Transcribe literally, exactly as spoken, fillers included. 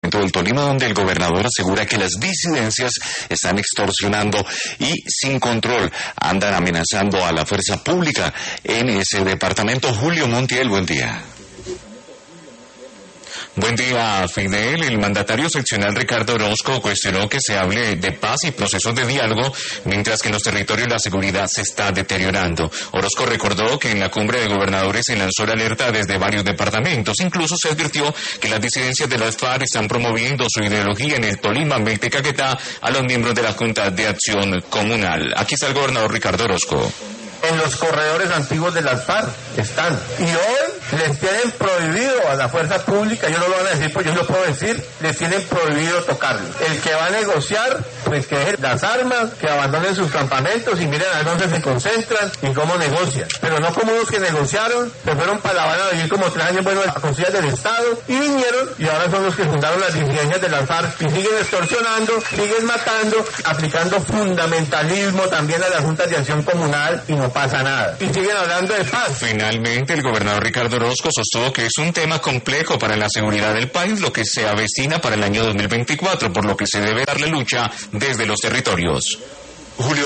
departamento del Tolima, donde el gobernador asegura que las disidencias están extorsionando y sin control andan amenazando a la fuerza pública en ese departamento. Julio Montiel, buen día. Buen día, Fidel. El mandatario seccional Ricardo Orozco cuestionó que se hable de paz y procesos de diálogo, mientras que en los territorios la seguridad se está deteriorando. Orozco recordó que en la cumbre de gobernadores se lanzó la alerta desde varios departamentos. Incluso se advirtió que las disidencias de las FARC están promoviendo su ideología en el Tolima, Meta y Caquetá a los miembros de la Junta de Acción Comunal. Aquí está el gobernador Ricardo Orozco. En los corredores antiguos de las FARC están. Y hoy les tienen prohibido a la fuerza pública, yo no lo van a decir, pues yo lo puedo decir, les tienen prohibido tocarlo. El que va a negociar, pues que deje las armas, que abandonen sus campamentos y miren a dónde se concentran y cómo negocian. Pero no como los que negociaron, se fueron para La Habana a vivir como tres años, bueno, a las concillas del Estado, y vinieron, y ahora son los que fundaron las disidencias de las FARC, y siguen extorsionando, siguen matando, aplicando fundamentalismo también a las juntas de acción comunal, y no pasa nada. Y siguen hablando de paz. Finalmente, el gobernador Ricardo Orozco sostuvo que es un tema complejo para la seguridad del país, lo que se avecina para el año dos mil veinticuatro, por lo que se debe darle lucha desde los territorios. Julio